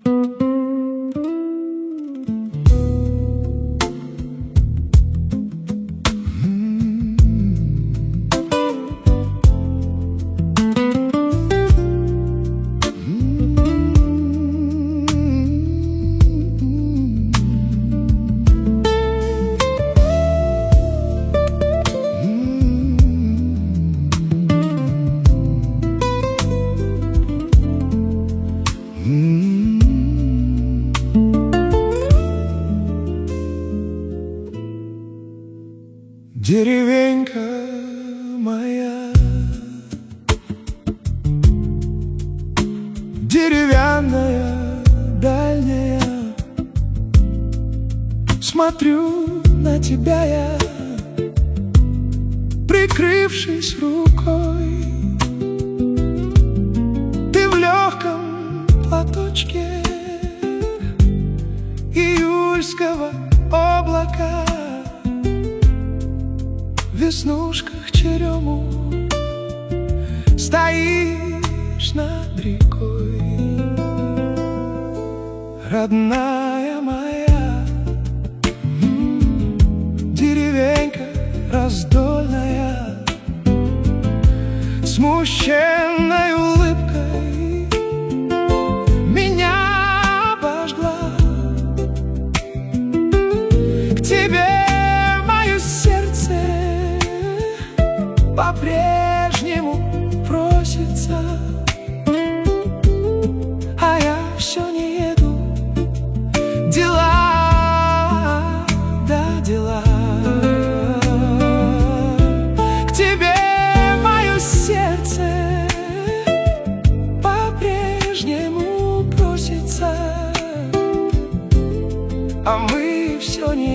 Деревенька моя, деревянная, дальняя, смотрю на тебя я, прикрывшись рукой. Ты в легком платочке июльского облака, в веснушках черему стоишь над рекой. Родная моя, деревенька раздольная, смущенной улыбкой меня обожгла. К тебе мое сердце по-прежнему просится, а я все не еду. Дела, да дела. К тебе мое сердце по-прежнему просится, а мы все не